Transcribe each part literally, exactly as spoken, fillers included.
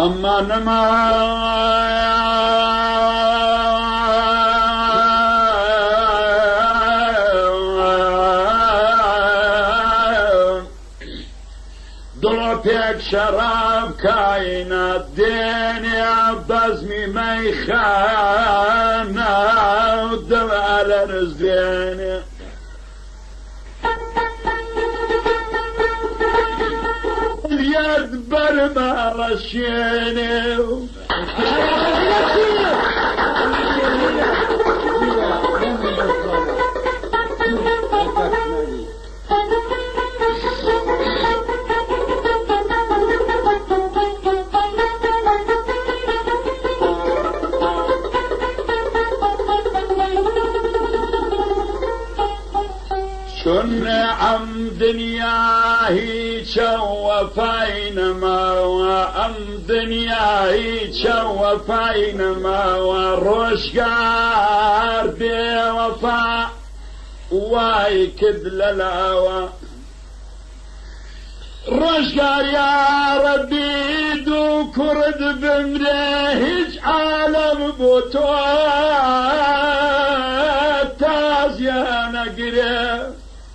أما نما دلو بيك شراب كاينات ديني بزمي ميخانا ودو على رزقيني اليد برما رشيني شن عم دنياهي شوفاينما وأم دنياهي شوفاينما وروشقار بوفا واي كدل الهوى روشقار يا ربي دو كرد بمريهج عالم بوتوات تازيانا قريب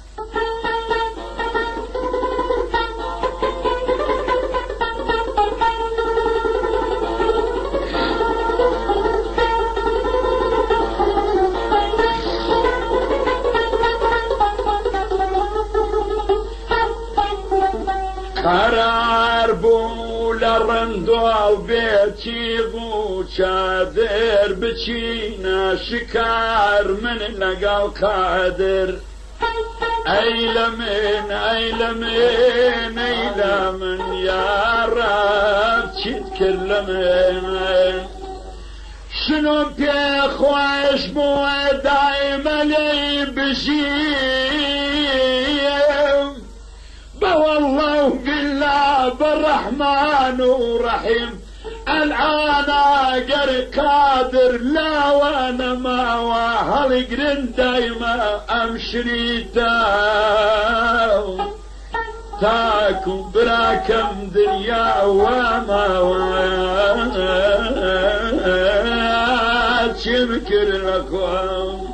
قرار بولا رندو بيتي بو شادر بچينا شكار من لقاو قادر اي لمن اي لمن اي لمن يا رب تذكر لمن شنو بيخوش مو دايما لي بشيم والله بالله بالرحمن ورحيم الآن قر قادر لا وانا ما وهالقرن دايما امشري تاو تاكو براكم دنيا وما وشمكر لكم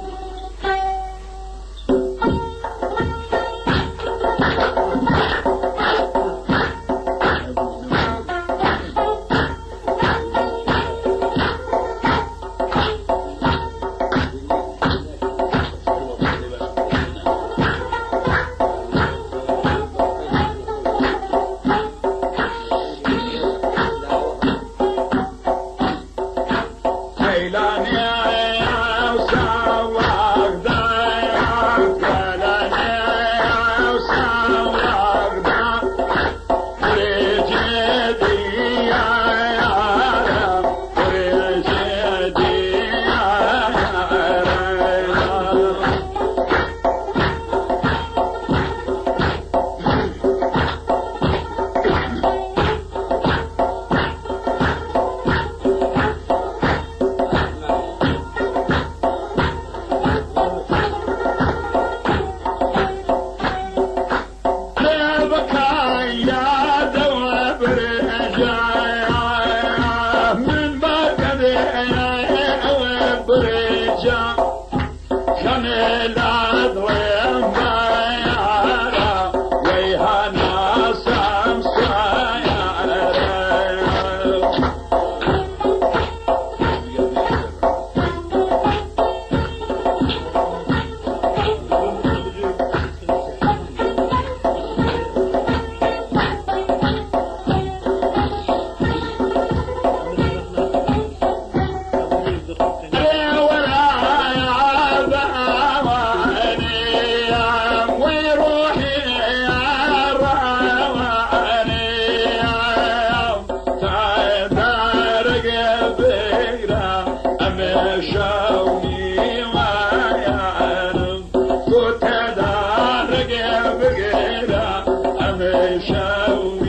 show.